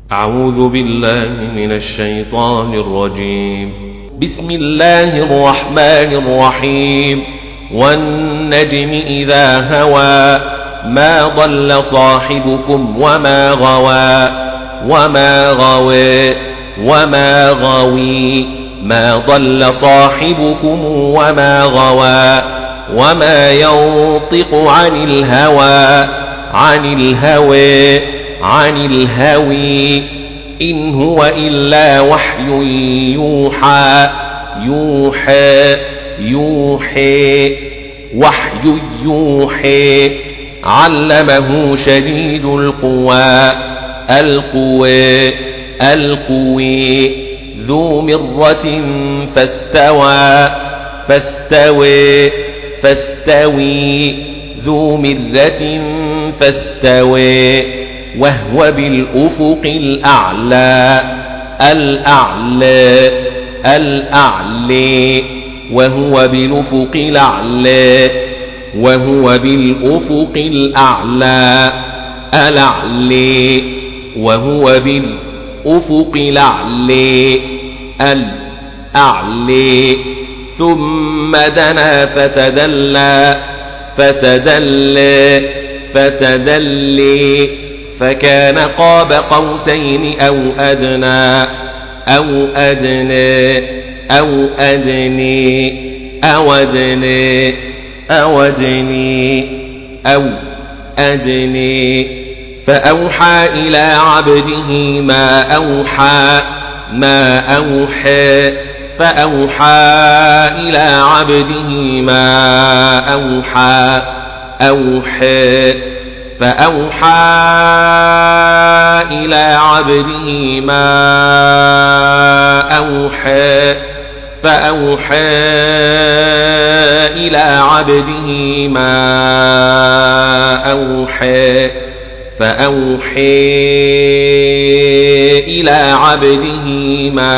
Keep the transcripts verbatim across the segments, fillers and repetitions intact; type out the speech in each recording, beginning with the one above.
أعوذ بالله من الشيطان الرجيم. بسم الله الرحمن الرحيم. والنجم إذا هوى ما ضل صاحبكم وما غوى وما غوى وما غوي ما ضل صاحبكم وما غوى وما ينطق عن الهوى عن الهوى عن الهوي إن هو إلا وحي يوحى يوحى يوحي وحي يوحي علمه شديد القوى القوى القوي ذو مرة فاستوى فاستوي فاستوي ذو مرة فاستوي وهو بالأفق الأعلى الأعلى الأعلى وهو بالأفق الأعلى وهو بالأفق الأعلى الأعلى وهو بالأفق الأعلى الأعلى ثم دنا فتدلى فتدلى فتدلي فكان قاب قوسين أو أدنى أو أدنى أو أدني أو أدني أو أدني أو أدني فأوحى إلى عبده ما أوحى ما أوحى فأوحى إلى عبده ما أوحى أوحى فأوحى إلى عبده ما أوحى فأوحى إلى عبده ما أوحى فأوحى إلى عبده ما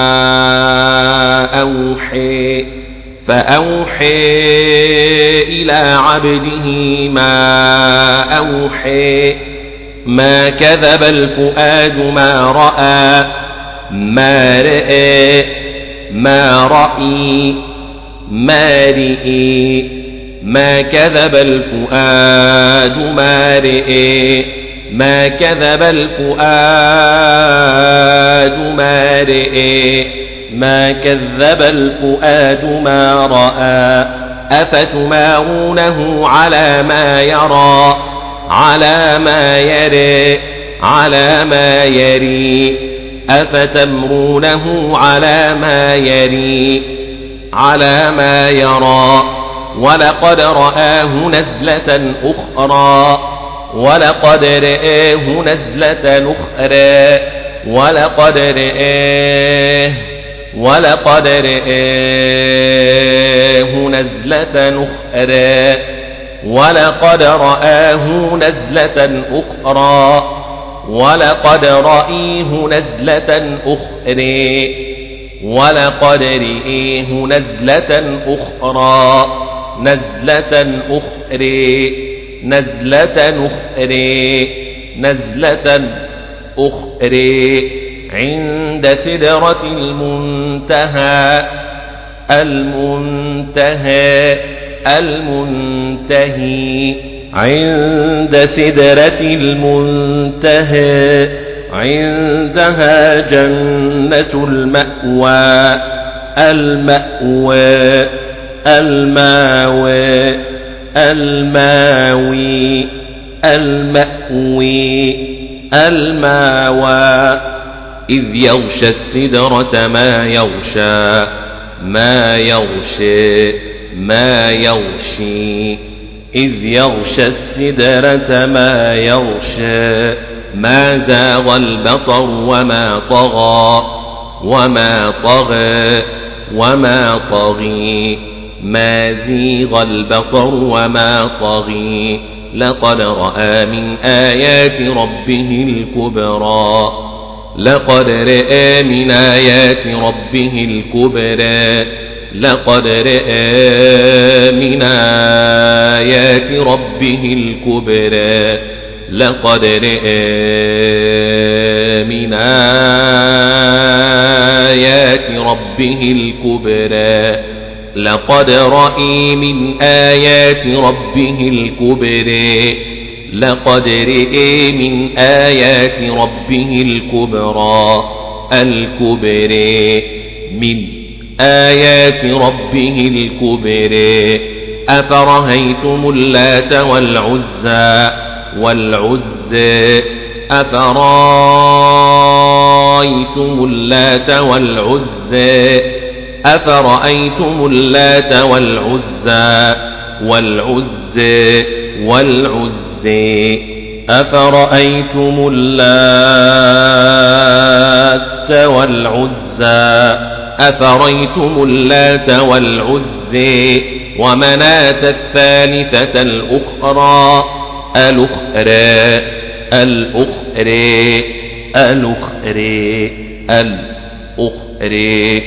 أوحى فأوحى إلى عبده ما أوحى ما كذب الفؤاد ما رأى ما رأى ما رأي ما رئي ما كذب الفؤاد ما رئي ما كذب الفؤاد ما رئي ما كذب الفؤاد ما رأى أفتمارونه على ما يرى على ما يري على ما يري أفتمرونه على ما يري على ما يرى ولقد رآه نزلة أخرى ولقد رآه نزلة أخرى ولقد رآه ولقد رآه نزلة أخرى ولقد رآه نزلة أخرى ولقد رآه نزلة أخرى ولقد رآه نزلة أخرى نزلة أخرى نزلة أخرى نزلة أخرى عند سدرة المنتهى المنتهى المنتهي عند سدرة المنتهى عندها جنة المأوى المأوى الماوى الماوي المأوي الماوى إذ يغشى السدرة ما يغشى ما يغشى ما يغشي إذ يغشى السدرة ما يغشى ما زاغ البصر وما طغى وما طغى وما طغي ما زيغ البصر وما طغي لقد رأى من آيات ربه الكبرى لقد رأى من آيات ربه الكبرى لقد رأى من آيات ربه الكبرى لقد رأى من آيات ربه الكبرى لقد رأى من آيات ربه الكبرى لقد رأى من آيات ربه الكبرى الكبرى من آيات ربه الكبرى أفرأيتم اللات والعزى والعزى أفرأيتم اللات والعزى أفرأيتم اللات والعزى والعزى والعزى أفرأيتم اللات والعزى أفرأيتم اللات والعزى ومناة الثالثة الأخرى الأخرى الأخرى الأخرى الأخرى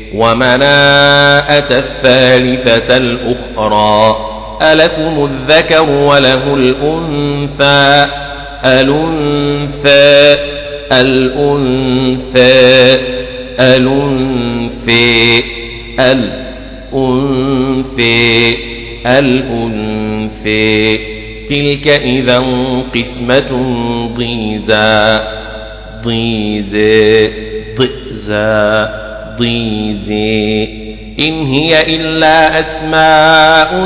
ومناة الثالثة الأخرى ألكم الذكر وله الأنثى الأنثى الأنثى الأنثى الأنثى الأنثى تلك إذا قسمة ضيزى ضيزى ضئزى ضيزى إن هي إلا أسماء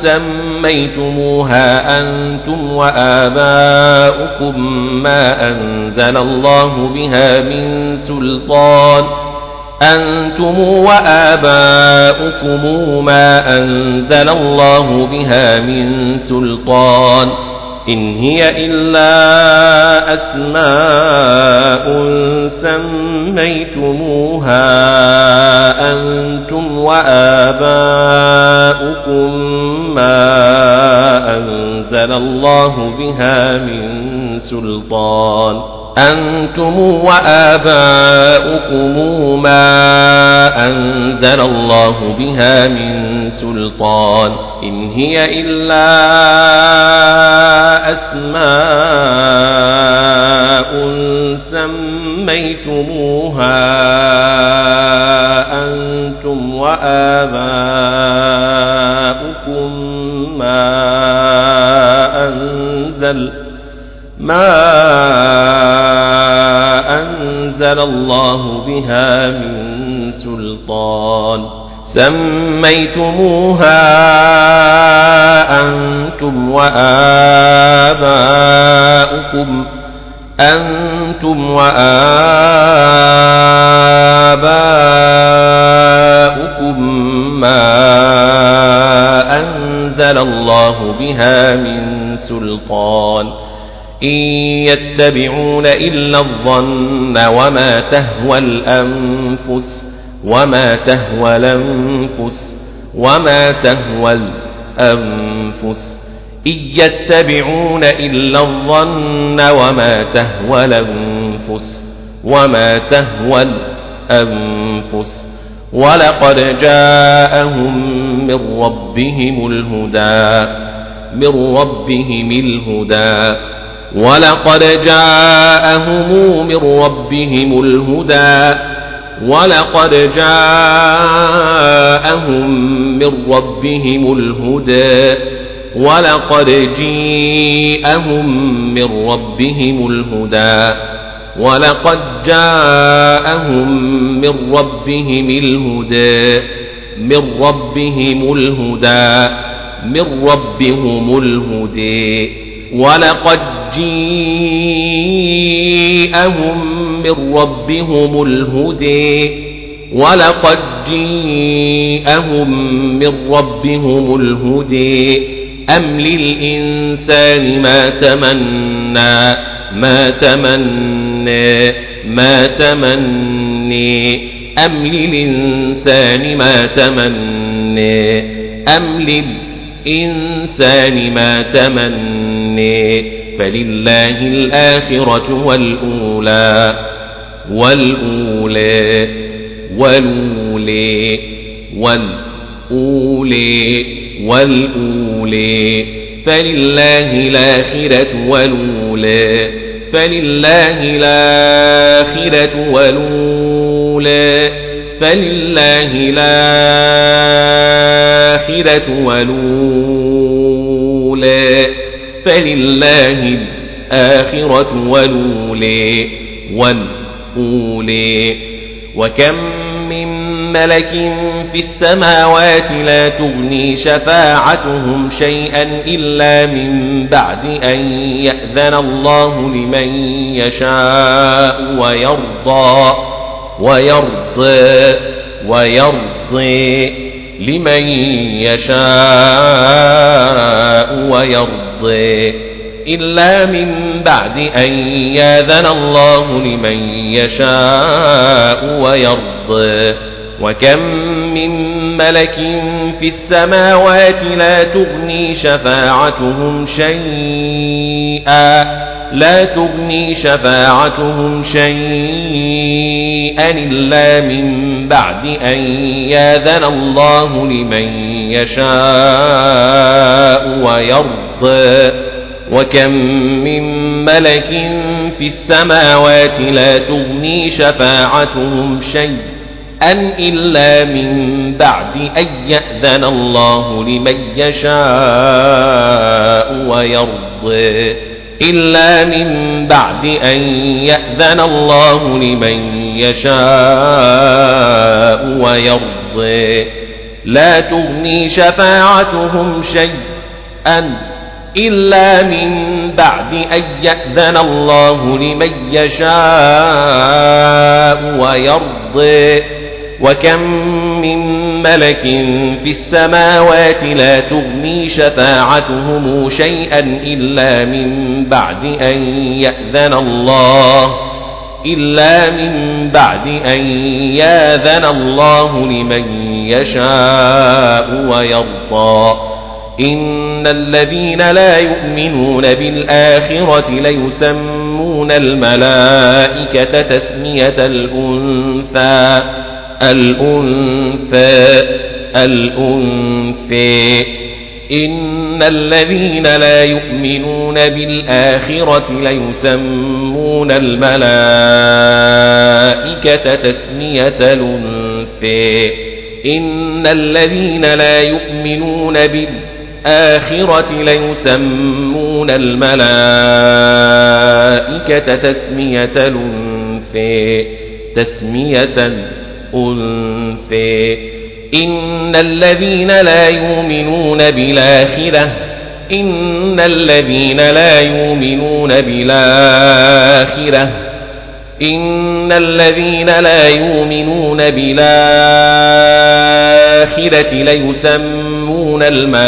سميتموها أنتم وآباؤكم ما أنزل الله بها من سلطان أنتم وآباؤكم ما أنزل الله بها من سلطان إن هي إلا أسماء سميتموها أنتم وآباؤكم ما أنزل الله بها من سلطان أنتم وآباؤكم ما أنزل الله بها من سلطان إن هي إلا أسماء سميتموها أنتم وآباؤكم ما أنزل ما أنزل الله بها من سلطان سميتموها أنتم وآباؤكم أنتم وآباؤكم ما أنزل الله بها من سلطان إن يتبعون إلا الظن وما تهوى الأنفس وما تهوى الأنفس وما تهوى الأنفس إن يتبعون إلا الظن وما تهوى الأنفس وما تهوى الأنفس ولقد جاءهم من ربهم الهدى من ربهم الهدى ولقد جاءهم من ربهم الهدى ولقد جاءهم من ربهم الهدى ولقد جيءهم من ربهم الهدى ولقد جاءهم من ربهم الهدى من ربهم الهدى من ربهم الهدى ولقد جيءهم من ربهم الهدى ولقد جيءهم من ربهم الهدى أم للإنسان ما تمنى ما تمنى ما تمنى أم للإنسان ما تمنى أم للإنسان ما تمنى فلله الآخرة والأولى والأولى والأولى والأولى والأولى فلله الآخرة والأولى فلله الآخرة والأولى فلله الآخرة والأولى فلله الآخرة والأولى والأولى وكم من ملك في السماوات لا تغني شفاعتهم شيئا إلا من بعد أن يأذن الله لمن يشاء ويرضى ويرضى ويرضى لمن يشاء ويرضى إلا من بعد أن يأذن الله لمن يشاء ويرضى وكم من ملك في السماوات لا تغني شفاعتهم شيئا لا تغني شفاعتهم شيئا إلا من بعد أن يأذن الله لمن يشاء ويرضى وكم من ملك في السماوات لا تغني شفاعتهم شيئا إلا من بعد أن يأذن الله لمن يشاء ويرضى إلا من بعد أن يأذن الله لمن يشاء ويرضى لا تغني شفاعتهم شيئا إلا من بعد أن يأذن الله لمن يشاء ويرضى وكم من ملك في السماوات لا تغني شفاعتهم شيئا إلا من بعد أن يأذن الله إلا من بعد أن يأذن الله لمن يشاء ويرضى إن الذين لا يؤمنون بالآخرة ليسمون الملائكة تسمية الأنثى الأنثى الأنثى إن الذين لا يؤمنون بالآخرة ليسمون الملائكة تسمية الأنثى إن الذين لا يؤمنون بالآخرة ليسمون الملائكة تسمية الأنثى تسمية الأنثى إن الذين لا يؤمنون بالآخرة إن الذين لا يؤمنون بالآخرة إن الذين لا يؤمنون بالآخرة ليسمون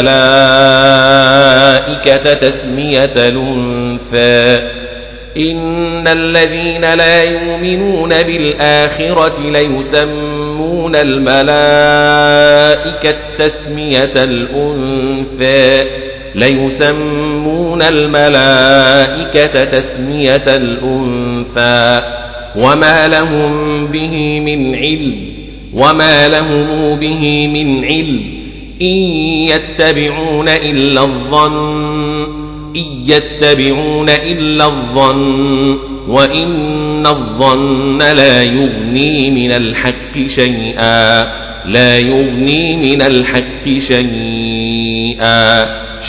الملائكة تسمية الأنثى إن الذين لا يؤمنون بالآخرة ليسمون الملائكة تسمية الأنثى ليسمون الملائكة تسمية الأنثى وما لهم به من علم وما لهم به من علم إن يتبعون إلا الظن إن يتبعون إلا الظن وإن الظن لا يغني من الحق شيئا لا يغني من الحق شيئا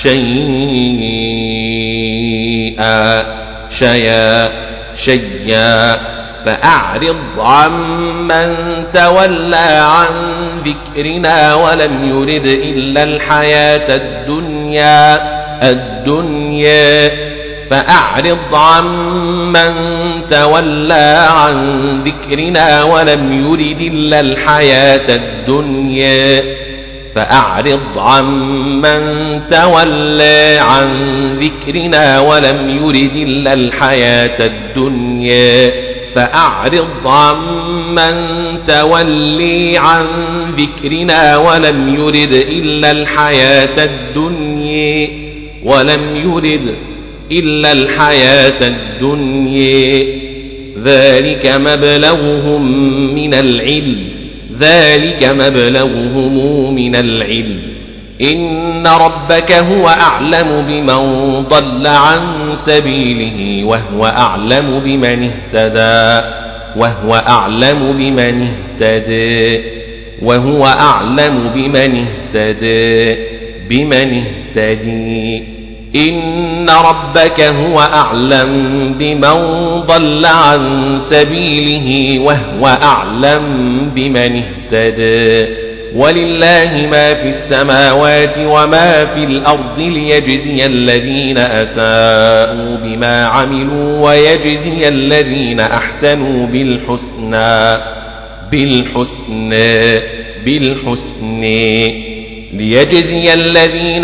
شيئا شيئا شيئا فأعرض عمن تولى عن ذكرنا ولم يرد إلا الحياة الدنيا الدنيا فأعرض عمن تولى عن ذكرنا ولم يرد إلا الحياة الدنيا فأعرض عمن تولى عن ذكرنا ولم يرد إلا الحياة الدنيا فأعرض عمن تولي عن ذكرنا ولم يرد إلا الحياة الدنيا ولم يرد إلا الحياة الدنيا ذلك مبلغهم من العلم ذلك مبلغهم من العلم إن ربك هو أعلم بمن ضل عن سبيله وهو أعلم بمن اهتدى وهو أعلم بمن اهتدى وهو أعلم بمن اهتدى بمن اهتدي إن ربك هو أعلم بمن ضل عن سبيله وهو أعلم بمن اهتدى ولله ما في السماوات وما في الأرض ليجزي الذين أساءوا بما عملوا ويجزي الذين أحسنوا بالحسنى بالحسنى بالحسنى ليجزي الذين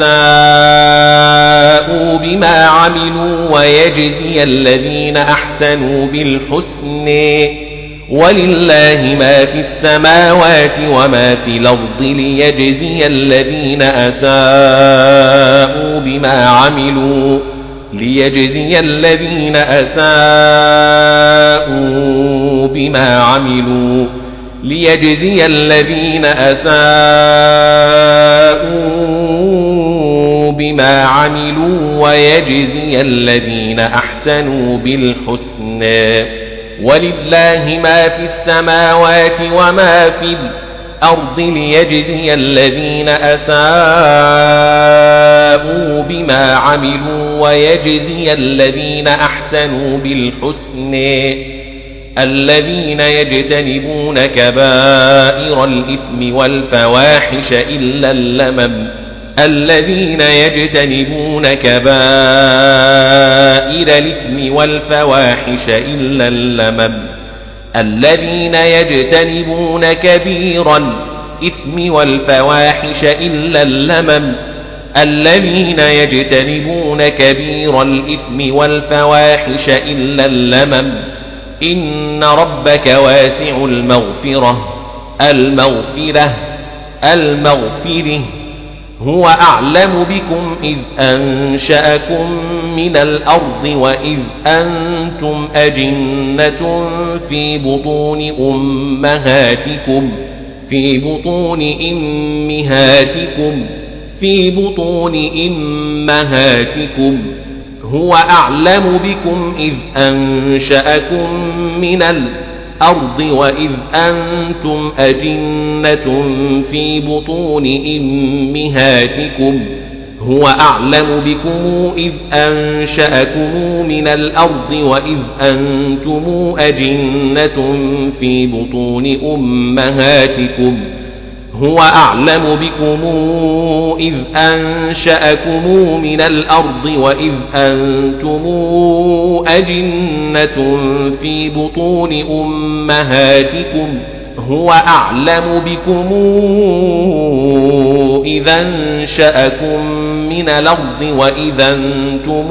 أساءوا بما عملوا ويجزي الذين أحسنوا بالحسنى ولله ما في السماوات وما في الأرض ليجزي الذين أساءوا بما عملوا ليجزي الذين أساءوا بما عملوا ليجزي الذين أساءوا بما عملوا ويجزي الذين أحسنوا بالحسنى ولله ما في السماوات وما في الأرض ليجزي الذين أساءوا بما عملوا ويجزي الذين أحسنوا بالحسنى الذين يجتنبون كبائر الإثم والفواحش إلا اللمم الذين يجتنبون كبائر الإثم والفواحش إلا اللمم الذين يجتنبون كبير الإثم والفواحش إلا اللمم الذين يجتنبون كبير الإثم والفواحش إلا اللمم إن ربك واسع المغفرة المغفرة المغفرة هو أعلم بكم إذ أنشأكم من الأرض وإذ أنتم أجنة في بطون أمهاتكم في بطون أمهاتكم في بطون أمهاتكم هو أعلم بكم إذ أنشأكم من الأرض وإذ أنتم أجنة في بطون أمهاتكم هو أعلم بكم إذ أنشأكم من الأرض وإذ أنتم أجنة في بطون أمهاتكم هو أعلم بكم إذ أنشأكم من الأرض وإذ أنتم أجنة في بطون أمهاتكم هو أعلم بكم إذ أنشأكم من الأرض وإذ أنتم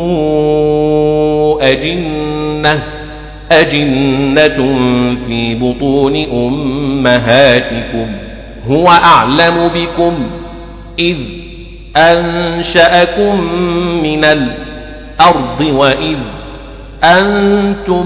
أجنة أجنة في بطون أمهاتكم هو أعلم بكم إذ أنشأكم من الأرض وإذ أنتم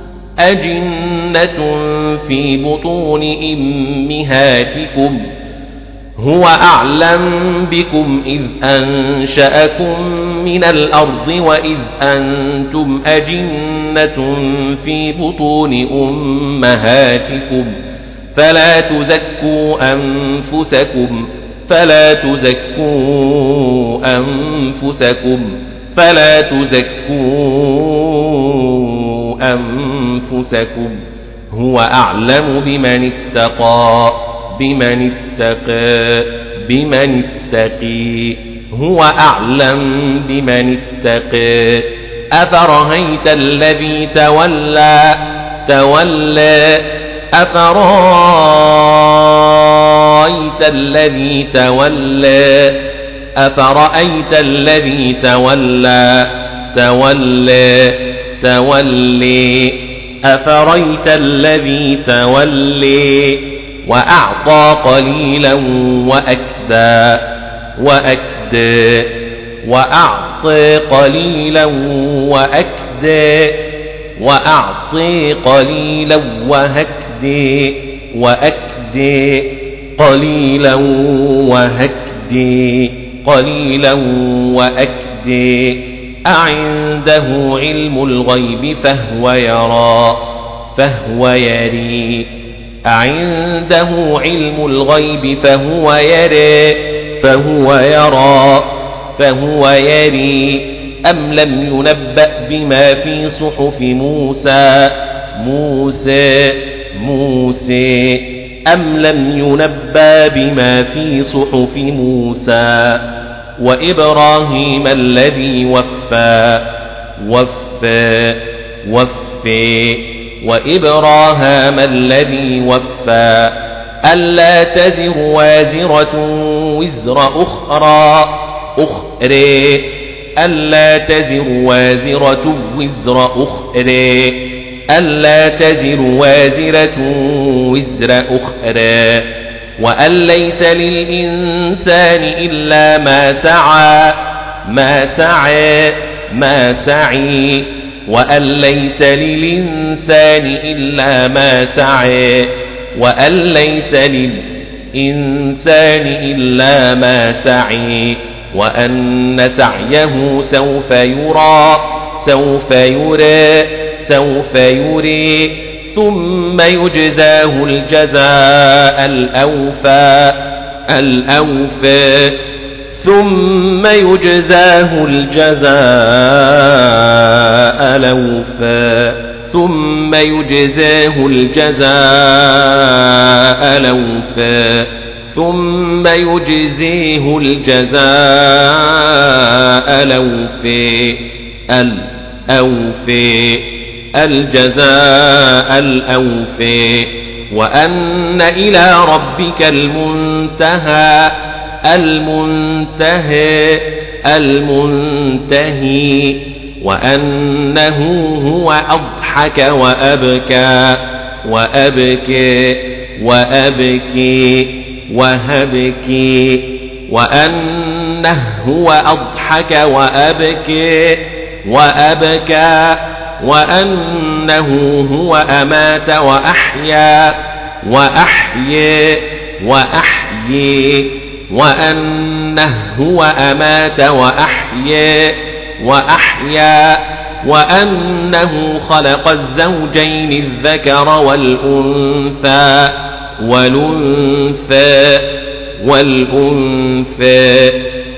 أجنة في بطون أمهاتكم هو أعلم بكم إذ أنشأكم من الأرض وإذ أنتم أجنة في بطون أمهاتكم فلا تزكوا أنفسكم فلا تزكوا أنفسكم فلا تزكوا أنفسكم هو أعلم بمن اتقى بمن اتقى بمن اتقي هو أعلم بمن اتقى أفرأيت الذي تولى تولى أفرأيت الذي تولى أفرأيت الذي تولى تولى تولي أفرأيت الذي تولي وأعطى قليلا وأكدى وأكدى وأعطى قليلا وأكدى وأعطي قليلا وهكدي وأكدي قليلا وهكدي يهدي قليلا وأكدي أعنده علم الغيب فهو يرى فهو يري أعنده علم الغيب فهو يري فهو يرى فهو يري أم لم ينبأ بما في صحف موسى موسى موسى أم لم ينبأ بما في صحف موسى وإبراهيم الذي وفى وفى وفى وإبراهام الذي وفى ألا تزر وازرة وزر أخرى أخرى ألا تزر وازرة وزر أخرى ألا تزر وازرة وزر أخرى وأن ليس للإنسان إلا ما سعى ما سعى ما سعي وأن ليس للإنسان إلا ما سعى وأن ليس للإنسان إلا ما سعي وأن سعيه سوف يرى سوف يرى سوف يري ثم يجزاه الجزاء الأوفى الأوفى ثم يجزاه الجزاء الأوفى ثم يجزاه الجزاء الأوفى ثم يجزيه الجزاء الأوفى الأوفى الجزاء الأوفى وأن إلى ربك المنتهى المنتهى المنتهي وأنه هو أضحك وأبكى وأبكي وأبكي وهبكي وأنه هو أضحك وأبكي وأبكى وأنه هو أمات وأحيا وأحيي وأحيي وأنه هو أمات وأحيي وأحيا وأنه خلق الزوجين الذكر والأنثى والأنثى والأنثى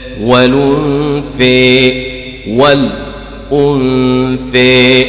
والأنثى والأنثى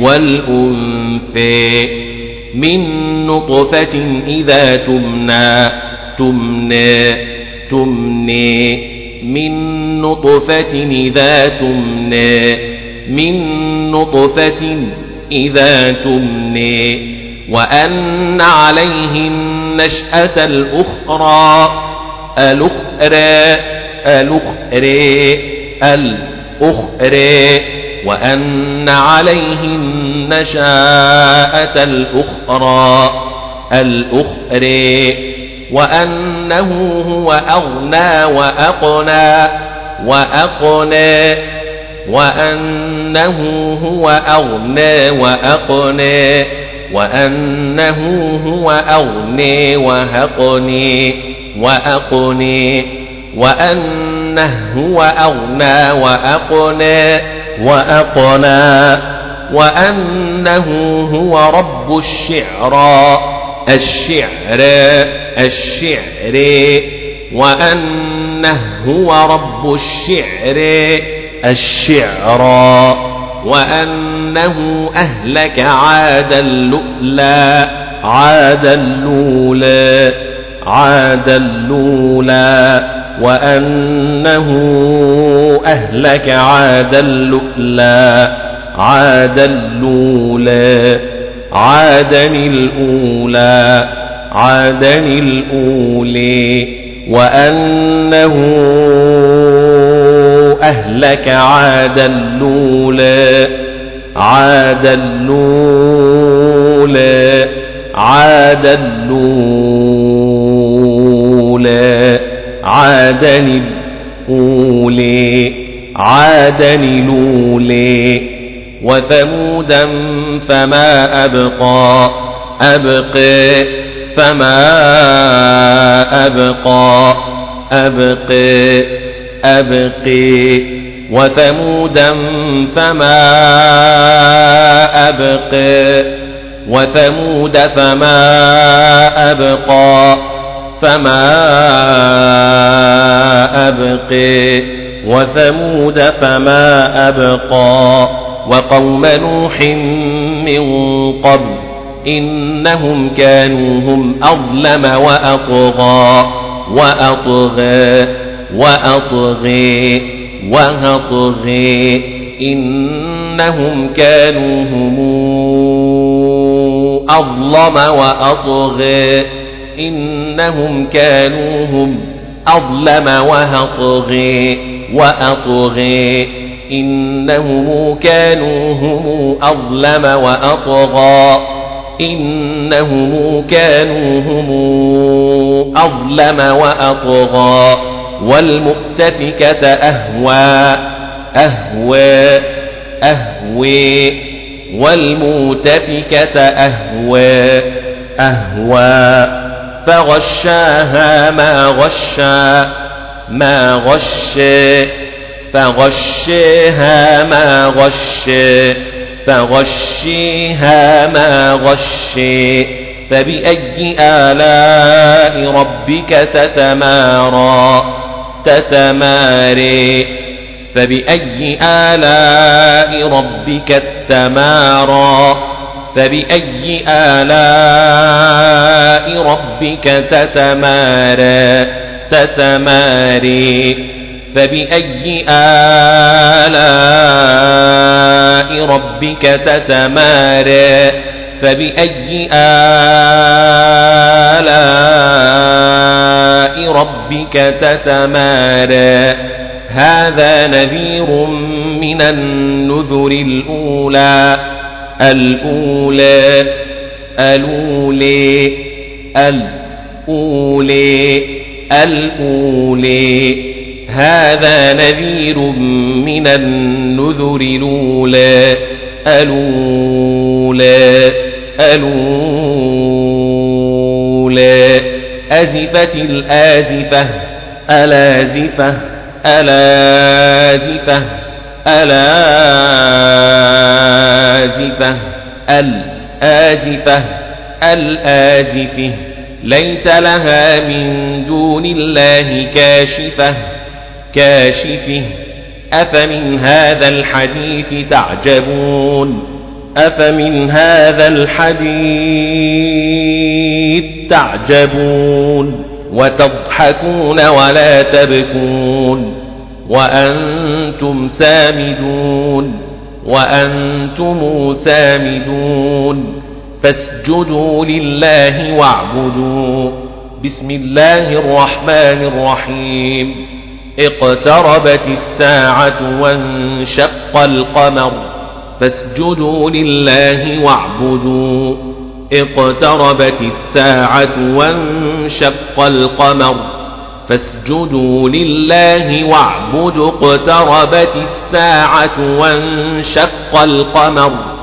والأنثى من نطفة إذا تمنى تمنى تمنى من نطفة إذا تمنى من نطفة إذا تمنى وأن عليه النشأة الأخرى الأخرى الأخرى الأخرى وأن عليه النشاءة الأخرى الأخرى وأنه هو أغنى وأقنى وأقنى وأنه هو أغنى وأقنى وأنه هو أغنى وأقنى وأقنى وأنه هو أغنى وأقنى وأقنى وأنه هو رب الشعرى الشعر الشعر وأنه هو رب الشعر الشعرى وأنه أهلك عاد اللؤلؤ عاد اللؤلؤ عاد اللؤلؤ وأنه أهلك عاد اللؤلؤ عاد اللؤلؤ عادن الأولى عادن الأولي وأنه أهلك عاد اللؤلؤ عاد اللؤلؤ عاد اللؤلؤ عادن الأولي عادن الأولي وثمودا فما أبقى أبقى فما أبقى أبق أبق وثمودا فما أبق وثمود فما أبقى فما أبق وثمود فما أبقى وقوم نوح من قبل إنهم كانوا هم أظلم وأطغى وأطغى وأطغي وهطغي إنهم كانوا هم أظلم وأطغى إنهم كانوا هم أظلم وهطغي وأطغي إنهم كانوا هم أظلم وأطغى إنهم كانوا هم أظلم وأطغى والمؤتفكة أهوى أهوى أهوي والمؤتفكة أهوى أهوى فغشاها ما غشا ما غشى فغشيها ما غشى فغشيها ما غشي فبأي آلاء ربك تتمارى تتماري فبأي آلاء ربك تتمارى فبأي آلاء ربك تتمارى تتماري فبأي آلاء ربك تتمارى فبأي آلاء ربك تتمارى هذا نذير من النذر الأولى الأولى الأولى الأولى الأولى هذا نذير من النذر الأولى الأولى الأولى أزفت الآزفة الآزفة الآزفة الآزفة الآزفة الآزفة ليس لها من دون الله كاشفة كاشفه أفمن هذا الحديث تعجبون أفمن هذا الحديث تعجبون وتضحكون ولا تبكون وأنتم سامدون وأنتم سامدون فاسجدوا لله واعبدوا بسم الله الرحمن الرحيم اقتربت الساعة وانشق القمر فاسجدوا لله واعبدوا اقتربت الساعة وانشق القمر فاسجدوا لله واعبدوا اقتربت الساعة وانشق القمر